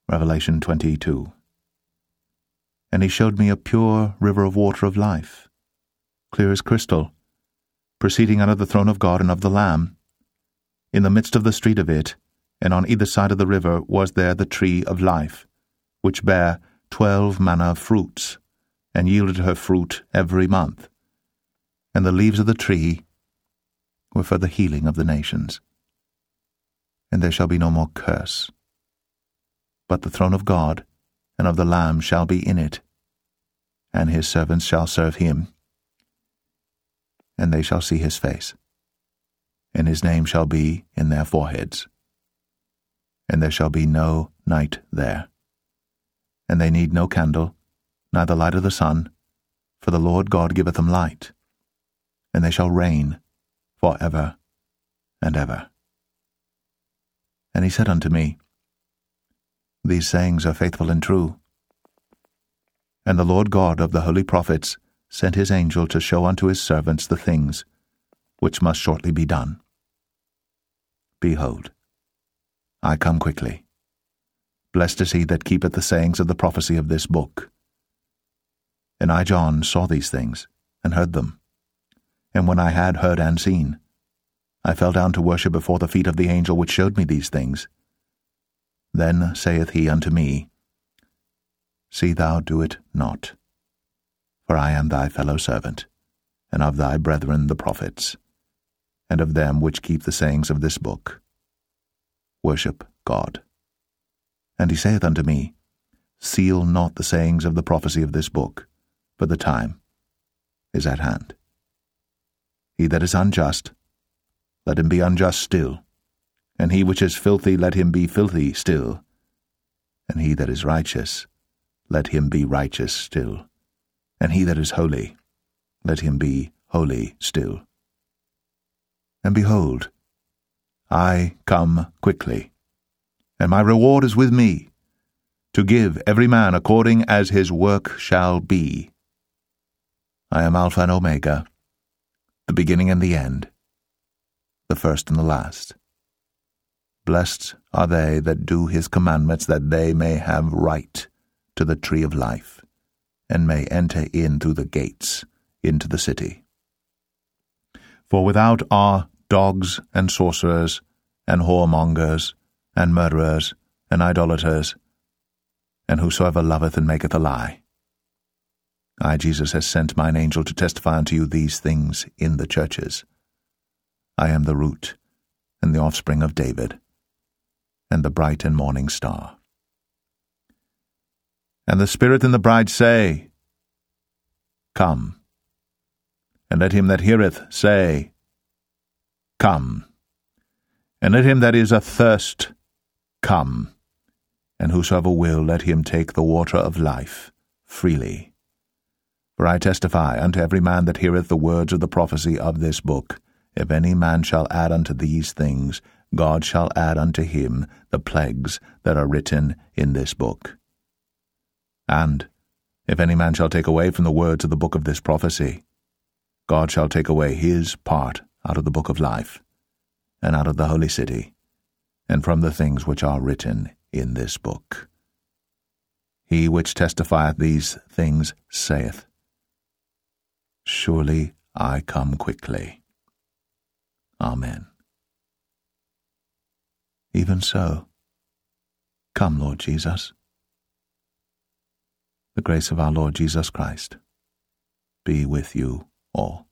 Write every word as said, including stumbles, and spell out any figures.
Revelation twenty-two. And he showed me a pure river of water of life, clear as crystal, proceeding out of the throne of God and of the Lamb. In the midst of the street of it, and on either side of the river, was there the tree of life, which bare twelve manner of fruits, and yielded her fruit every month. And the leaves of the tree were for the healing of the nations. And there shall be no more curse, but the throne of God and of the Lamb shall be in it, and his servants shall serve him, and they shall see his face, and his name shall be in their foreheads. And there shall be no night there, and they need no candle, neither light of the sun, for the Lord God giveth them light, and they shall reign for ever and ever. And he said unto me, These sayings are faithful and true. And the Lord God of the holy prophets sent his angel to show unto his servants the things which must shortly be done. Behold, I come quickly. Blessed is he that keepeth the sayings of the prophecy of this book. And I, John, saw these things, and heard them. And when I had heard and seen, I fell down to worship before the feet of the angel which showed me these things. Then saith he unto me, See thou do it not, for I am thy fellow servant, and of thy brethren the prophets, and of them which keep the sayings of this book. Worship God. And he saith unto me, Seal not the sayings of the prophecy of this book, for the time is at hand. He that is unjust, let him be unjust still, and he which is filthy, let him be filthy still, and he that is righteous, let him be righteous still, and he that is holy, let him be holy still. And behold, I come quickly, and my reward is with me, to give every man according as his work shall be. I am Alpha and Omega, the beginning and the end, the first and the last. Blessed are they that do his commandments, that they may have right to the tree of life, and may enter in through the gates into the city. For without are dogs and sorcerers, and whoremongers, and murderers, and idolaters, and whosoever loveth and maketh a lie. I, Jesus, has sent mine angel to testify unto you these things in the churches. I am the root and the offspring of David, and the bright and morning star. And the Spirit and the bride say, Come. And let him that heareth say, Come. And let him that is athirst come. And whosoever will, let him take the water of life freely. For I testify unto every man that heareth the words of the prophecy of this book, if any man shall add unto these things, God shall add unto him the plagues that are written in this book. And if any man shall take away from the words of the book of this prophecy, God shall take away his part out of the book of life, and out of the holy city, and from the things which are written in this book. He which testifieth these things saith, Surely I come quickly. Amen. Even so, come, Lord Jesus. The grace of our Lord Jesus Christ be with you all.